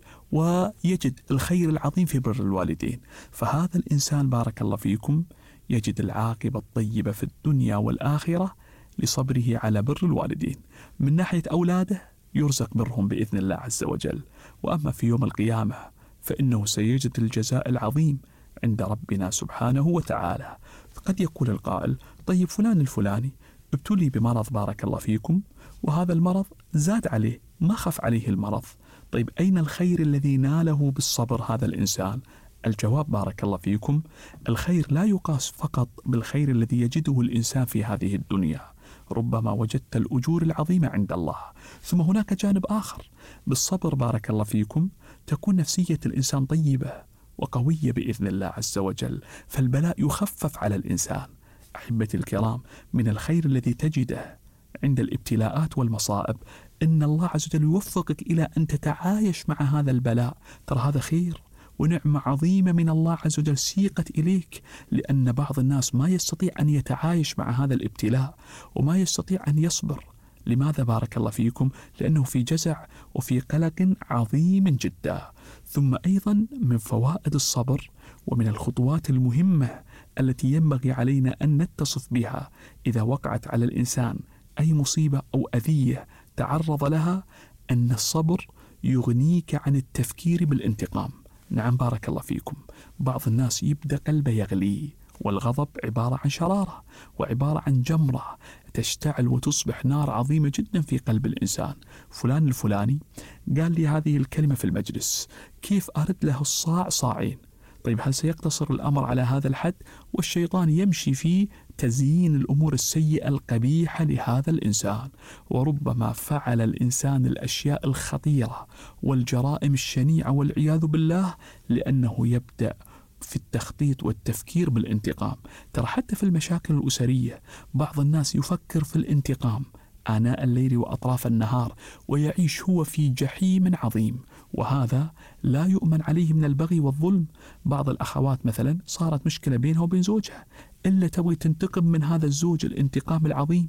ويجد الخير العظيم في بر الوالدين، فهذا الإنسان بارك الله فيكم يجد العاقبة الطيبة في الدنيا والآخرة لصبره على بر الوالدين. من ناحية أولاده يرزق برهم بإذن الله عز وجل، وأما في يوم القيامة فإنه سيجد الجزاء العظيم عند ربنا سبحانه وتعالى. فقد يقول القائل: طيب فلان الفلاني ابتلي بمرض بارك الله فيكم، وهذا المرض زاد عليه ما خف عليه المرض، طيب أين الخير الذي ناله بالصبر هذا الإنسان؟ الجواب بارك الله فيكم: الخير لا يقاس فقط بالخير الذي يجده الإنسان في هذه الدنيا، ربما وجدت الأجور العظيمة عند الله. ثم هناك جانب آخر، بالصبر بارك الله فيكم تكون نفسية الإنسان طيبة وقوية بإذن الله عز وجل، فالبلاء يخفف على الإنسان. أحبتي الكرام، من الخير الذي تجده عند الابتلاءات والمصائب إن الله عز وجل يوفقك إلى أن تتعايش مع هذا البلاء. ترى هذا خير ونعمة عظيمة من الله عز وجل سيقت إليك، لأن بعض الناس ما يستطيع أن يتعايش مع هذا الابتلاء وما يستطيع أن يصبر. لماذا بارك الله فيكم؟ لأنه في جزع وفي قلق عظيم جدا. ثم أيضا من فوائد الصبر ومن الخطوات المهمة التي ينبغي علينا أن نتصف بها إذا وقعت على الإنسان أي مصيبة أو أذية تعرض لها، أن الصبر يغنيك عن التفكير بالانتقام. نعم بارك الله فيكم، بعض الناس يبدأ قلبه يغلي، والغضب عبارة عن شرارة وعبارة عن جمرة تشتعل وتصبح نار عظيمة جدا في قلب الإنسان. فلان الفلاني قال لي هذه الكلمة في المجلس، كيف أرد له الصاع صاعين؟ طيب هل سيقتصر الأمر على هذا الحد؟ والشيطان يمشي في تزيين الأمور السيئة القبيحة لهذا الإنسان، وربما فعل الإنسان الأشياء الخطيرة والجرائم الشنيعة والعياذ بالله لأنه يبدأ في التخطيط والتفكير بالانتقام. ترى حتى في المشاكل الأسرية بعض الناس يفكر في الانتقام آناء الليل وأطراف النهار، ويعيش هو في جحيم عظيم، وهذا لا يؤمن عليه من البغي والظلم. بعض الأخوات مثلا صارت مشكلة بينها وبين زوجها، إلا تبغي تنتقم من هذا الزوج الانتقام العظيم،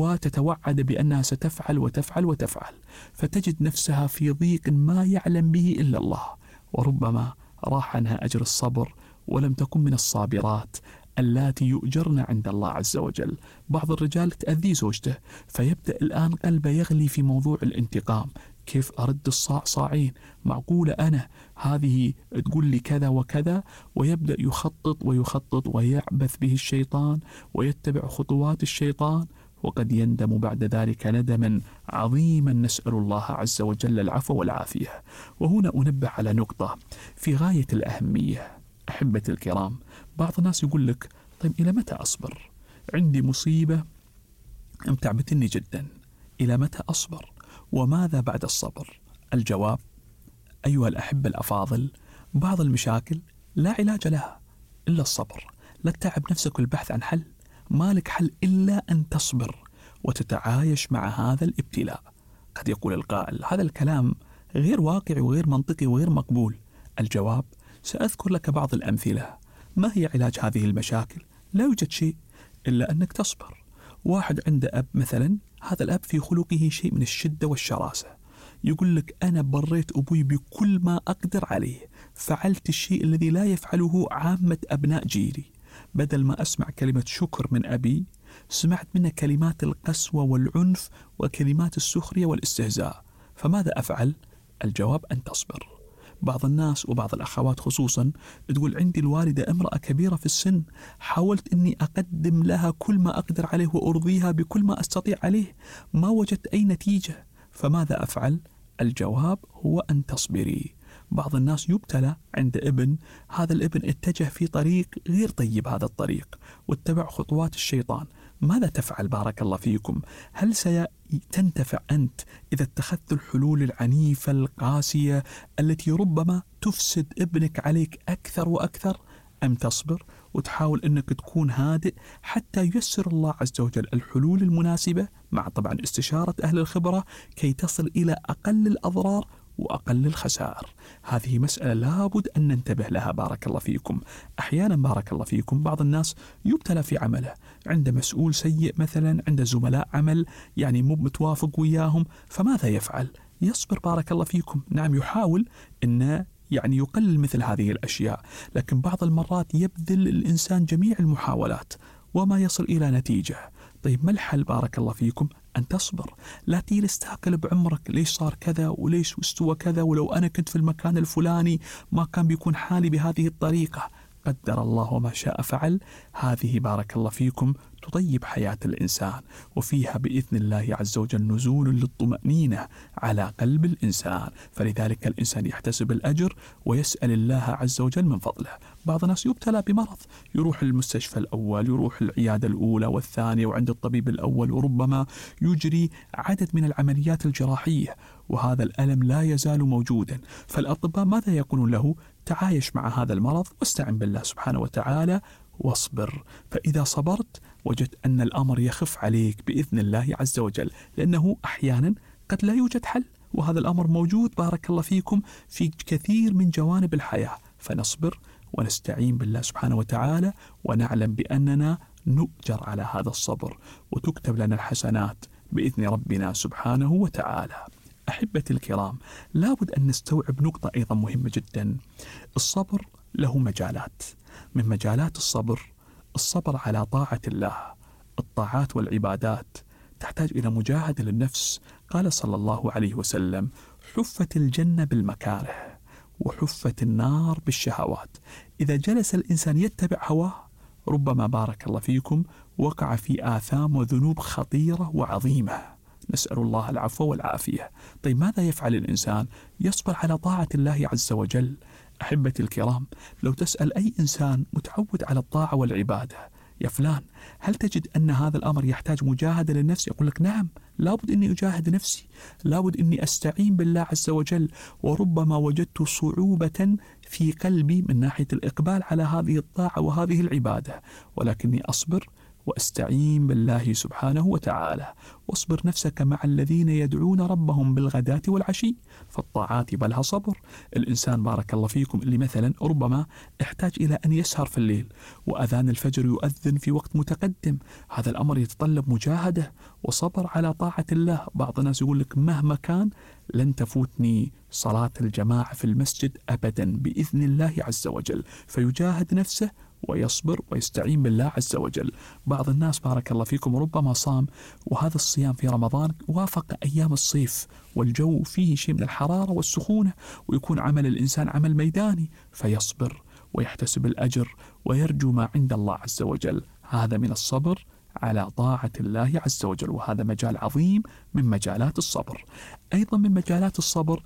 وتتوعد بأنها ستفعل وتفعل وتفعل، فتجد نفسها في ضيق ما يعلم به إلا الله، وربما راح عنها أجر الصبر ولم تكن من الصابرات اللاتي يؤجرن عند الله عز وجل. بعض الرجال تأذي زوجته فيبدأ الآن قلبه يغلي في موضوع الانتقام، كيف أرد الصاع صاعين، معقولة أنا هذه تقول لي كذا وكذا، ويبدأ يخطط ويعبث به الشيطان ويتبع خطوات الشيطان، وقد يندم بعد ذلك ندما عظيما، نسأل الله عز وجل العفو والعافية. وهنا أنبه على نقطة في غاية الأهمية أحبة الكرام. بعض الناس يقول لك طيب إلى متى أصبر؟ عندي مصيبة متعبتني جدا، إلى متى أصبر؟ وماذا بعد الصبر؟ الجواب أيها الأحبة الأفاضل، بعض المشاكل لا علاج لها إلا الصبر. لا تتعب نفسك والبحث عن حل، مالك حل إلا أن تصبر وتتعايش مع هذا الابتلاء. قد يقول القائل هذا الكلام غير واقعي وغير منطقي وغير مقبول. الجواب سأذكر لك بعض الأمثلة. ما هي علاج هذه المشاكل؟ لا يوجد شيء إلا أنك تصبر. واحد عنده أب مثلا، هذا الأب في خلقه شيء من الشدة والشراسة، يقول لك أنا بريت أبوي بكل ما أقدر عليه، فعلت الشيء الذي لا يفعله عامة أبناء جيلي. بدل ما أسمع كلمة شكر من أبي، سمعت منه كلمات القسوة والعنف وكلمات السخرية والاستهزاء. فماذا أفعل؟ الجواب أن تصبر. بعض الناس وبعض الأخوات خصوصا تقول عندي الوالدة امرأة كبيرة في السن، حاولت أني أقدم لها كل ما أقدر عليه وأرضيها بكل ما أستطيع عليه، ما وجدت أي نتيجة، فماذا أفعل؟ الجواب هو أن تصبري. بعض الناس يبتلى عند ابن، هذا الابن اتجه في طريق غير طيب، هذا الطريق واتبع خطوات الشيطان. ماذا تفعل بارك الله فيكم؟ هل ستنتفع أنت إذا اتخذت الحلول العنيفة القاسية التي ربما تفسد ابنك عليك أكثر وأكثر، أم تصبر وتحاول أنك تكون هادئ حتى ييسر الله عز وجل الحلول المناسبة مع طبعا استشارة أهل الخبرة كي تصل إلى أقل الأضرار وأقل الخسائر؟ هذه مسألة لابد أن ننتبه لها بارك الله فيكم. أحيانا بارك الله فيكم بعض الناس يبتلى في عمله، عنده مسؤول سيء مثلا، عنده زملاء عمل يعني مو متوافق وياهم، فماذا يفعل؟ يصبر بارك الله فيكم. نعم يحاول أن يعني يقلل مثل هذه الأشياء، لكن بعض المرات يبذل الإنسان جميع المحاولات وما يصل إلى نتيجة. طيب ما الحل بارك الله فيكم؟ أن تصبر. لا تجلس تاكل بعمرك ليش صار كذا وليش استوى كذا، ولو أنا كنت في المكان الفلاني ما كان بيكون حالي بهذه الطريقة. قدر الله وما شاء فعل. هذه بارك الله فيكم تطيب حياة الإنسان، وفيها بإذن الله عز وجل نزول للطمأنينة على قلب الإنسان، فلذلك الإنسان يحتسب الأجر ويسأل الله عز وجل من فضله. بعض الناس يبتلى بمرض، يروح المستشفى الأول، يروح العيادة الأولى والثانية وعند الطبيب الأول، وربما يجري عدد من العمليات الجراحية، وهذا الألم لا يزال موجودا. فالأطباء ماذا يقولون له؟ تعايش مع هذا المرض واستعن بالله سبحانه وتعالى واصبر. فإذا صبرت وجدت أن الأمر يخف عليك بإذن الله عز وجل، لأنه أحيانا قد لا يوجد حل، وهذا الأمر موجود بارك الله فيكم في كثير من جوانب الحياة. فنصبر ونستعين بالله سبحانه وتعالى، ونعلم بأننا نؤجر على هذا الصبر وتكتب لنا الحسنات بإذن ربنا سبحانه وتعالى. أحبتي الكرام، لابد أن نستوعب نقطة أيضا مهمة جدا. الصبر له مجالات، من مجالات الصبر على طاعة الله. الطاعات والعبادات تحتاج إلى مجاهدة للنفس. قال صلى الله عليه وسلم: حفت الجنة بالمكاره وحفت النار بالشهوات. إذا جلس الإنسان يتبع هواه ربما بارك الله فيكم وقع في آثام وذنوب خطيرة وعظيمة، نسأل الله العفو والعافية. طيب ماذا يفعل الإنسان؟ يصبر على طاعة الله عز وجل. أحبتي الكرام، لو تسأل أي إنسان متعود على الطاعة والعبادة: يا فلان هل تجد أن هذا الأمر يحتاج مجاهدة للنفس؟ يقول لك: نعم، لابد أني أجاهد نفسي، لابد أني أستعين بالله عز وجل، وربما وجدت صعوبة في قلبي من ناحية الإقبال على هذه الطاعة وهذه العبادة، ولكني أصبر واستعين بالله سبحانه وتعالى. واصبر نفسك مع الذين يدعون ربهم بالغداة والعشي، فالطاعات بلها صبر. الإنسان بارك الله فيكم اللي مثلا ربما احتاج إلى أن يسهر في الليل وأذان الفجر يؤذن في وقت متقدم، هذا الأمر يتطلب مجاهدة وصبر على طاعة الله. بعض الناس يقول لك: مهما كان لن تفوتني صلاة الجماعة في المسجد أبدا بإذن الله عز وجل، فيجاهد نفسه ويصبر ويستعين بالله عز وجل. بعض الناس بارك الله فيكم ربما صام وهذا الصيام في رمضان وافق أيام الصيف والجو فيه شيء من الحرارة والسخونة، ويكون عمل الإنسان عمل ميداني، فيصبر ويحتسب الأجر ويرجو ما عند الله عز وجل. هذا من الصبر على طاعة الله عز وجل، وهذا مجال عظيم من مجالات الصبر. أيضا من مجالات الصبر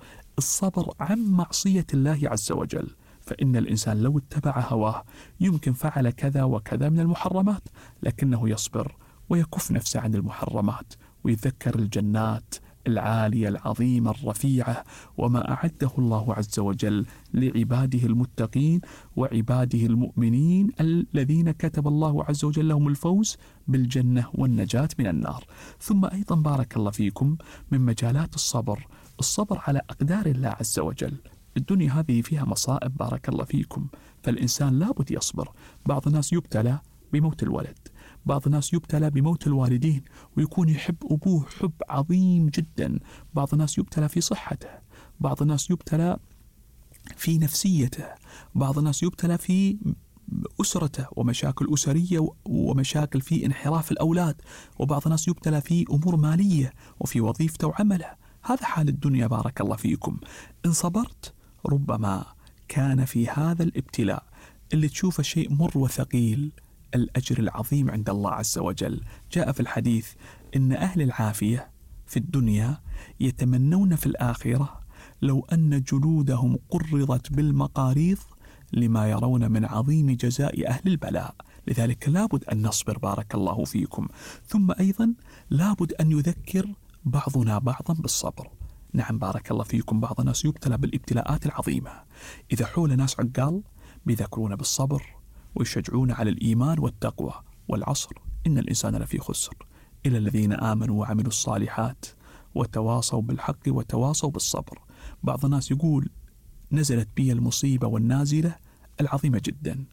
عن معصية الله عز وجل، فإن الإنسان لو اتبع هواه يمكن فعل كذا وكذا من المحرمات، لكنه يصبر ويكف نفسه عن المحرمات ويذكر الجنات العالية العظيمة الرفيعة وما أعده الله عز وجل لعباده المتقين وعباده المؤمنين الذين كتب الله عز وجل لهم الفوز بالجنة والنجاة من النار. ثم أيضا بارك الله فيكم من مجالات الصبر على أقدار الله عز وجل. الدنيا هذه فيها مصائب بارك الله فيكم، فالإنسان لابد يصبر. بعض الناس يبتلى بموت الولد، بعض الناس يبتلى بموت الوالدين ويكون يحب أبوه حب عظيم جدا، بعض الناس يبتلى في صحته، بعض الناس يبتلى في نفسيته، بعض الناس يبتلى في أسرته ومشاكل أسرية ومشاكل في انحراف الأولاد، وبعض الناس يبتلى في أمور مالية وفي وظيفته وعمله. هذا حال الدنيا بارك الله فيكم. إن صبرت ربما كان في هذا الابتلاء اللي تشوفه شيء مر وثقيل الأجر العظيم عند الله عز وجل. جاء في الحديث إن أهل العافية في الدنيا يتمنون في الآخرة لو أن جلودهم قرضت بالمقاريض لما يرون من عظيم جزاء أهل البلاء. لذلك لابد أن نصبر بارك الله فيكم. ثم أيضا لابد أن يذكر بعضنا بعضا بالصبر. نعم بارك الله فيكم، بعض الناس يبتلى بالابتلاءات العظيمة، إذا حول ناس عقال بيذكرون بالصبر ويشجعون على الإيمان والتقوى. والعصر إن الإنسان لفي خسر إلا الذين آمنوا وعملوا الصالحات وتواصوا بالحق وتواصوا بالصبر. بعض الناس يقول نزلت بي المصيبة والنازلة العظيمة جدا،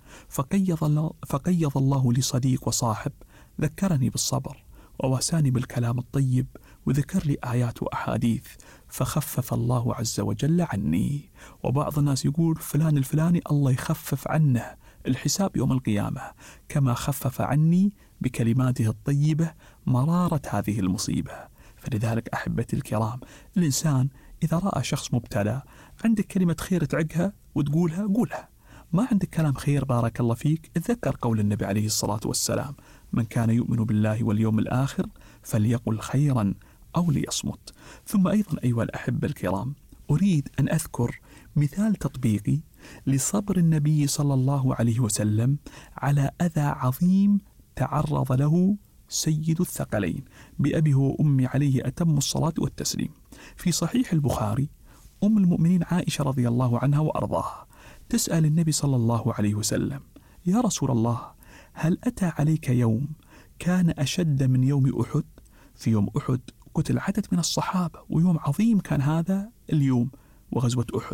فقيض الله لي صديق وصاحب ذكرني بالصبر وواساني بالكلام الطيب وذكر لي آيات وأحاديث فخفف الله عز وجل عني. وبعض الناس يقول فلان الفلاني الله يخفف عنه الحساب يوم القيامة كما خفف عني بكلماته الطيبة مرارة هذه المصيبة. فلذلك أحبتي الكرام، الإنسان إذا رأى شخص مبتلى عندك كلمة خير تعقها وتقولها قولها، ما عندك كلام خير بارك الله فيك اتذكر قول النبي عليه الصلاة والسلام من كان يؤمن بالله واليوم الآخر فليقل خيرا أو ليصمت. ثم أيضا أيها الأحبة الكرام أريد أن أذكر مثال تطبيقي لصبر النبي صلى الله عليه وسلم على أذى عظيم تعرض له سيد الثقلين بأبي وأمي عليه أتم الصلاة والتسليم. في صحيح البخاري أم المؤمنين عائشة رضي الله عنها وأرضاها تسأل النبي صلى الله عليه وسلم يا رسول الله هل أتى عليك يوم كان أشد من يوم أحد؟ في يوم أحد قتل عدد من الصحابة ويوم عظيم كان هذا اليوم وغزوة أحد،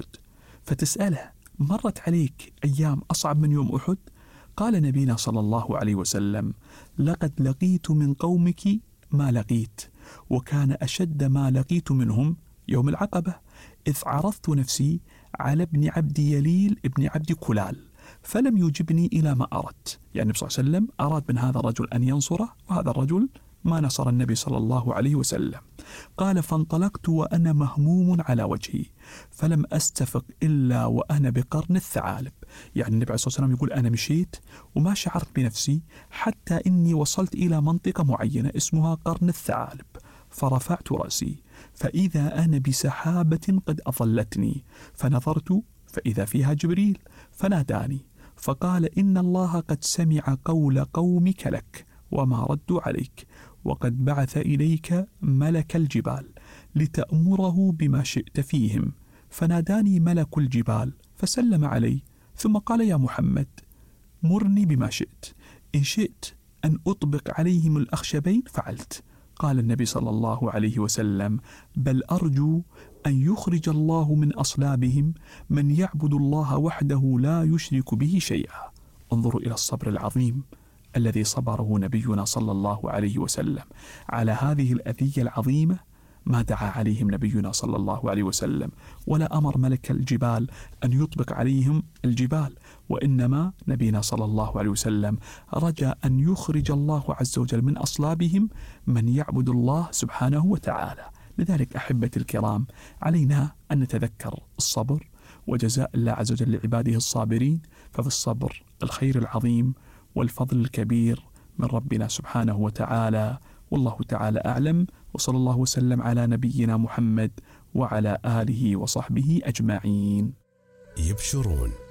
فتسأله مرت عليك أيام أصعب من يوم أحد؟ قال نبينا صلى الله عليه وسلم لقد لقيت من قومك ما لقيت، وكان أشد ما لقيت منهم يوم العقبة إذ عرضت نفسي على ابن عبد يليل ابن عبد كلال فلم يجبني إلى ما أردت. يعني النبي صلى الله عليه وسلم أراد من هذا الرجل أن ينصره وهذا الرجل ما نصر النبي صلى الله عليه وسلم. قال فانطلقت وأنا مهموم على وجهي فلم أستفق إلا وأنا بقرن الثعالب. يعني النبي عليه الصلاة والسلام يقول أنا مشيت وما شعرت بنفسي حتى إني وصلت إلى منطقة معينة اسمها قرن الثعالب، فرفعت رأسي فإذا أنا بسحابة قد أظلتني فنظرت فإذا فيها جبريل فناداني فقال إن الله قد سمع قول قومك لك وما ردوا عليك وقد بعث إليك ملك الجبال لتأمره بما شئت فيهم. فناداني ملك الجبال فسلم علي ثم قال يا محمد مرني بما شئت، إن شئت أن أطبق عليهم الأخشبين فعلت. قال النبي صلى الله عليه وسلم بل أرجو أن يخرج الله من أصلابهم من يعبد الله وحده لا يشرك به شيئا. انظروا إلى الصبر العظيم الذي صبره نبينا صلى الله عليه وسلم على هذه الأذية العظيمة ما دعا عليهم نبينا صلى الله عليه وسلم، ولا أمر ملك الجبال أن يطبق عليهم الجبال، وإنما نبينا صلى الله عليه وسلم رجا أن يخرج الله عز وجل من أصلابهم من يعبد الله سبحانه وتعالى. لذلك أحبتي الكرام، علينا أن نتذكر الصبر وجزاء الله عز وجل لعباده الصابرين، ففي الصبر الخير العظيم والفضل الكبير من ربنا سبحانه وتعالى. والله تعالى أعلم، وصلى الله وسلم على نبينا محمد وعلى آله وصحبه أجمعين. يبشرون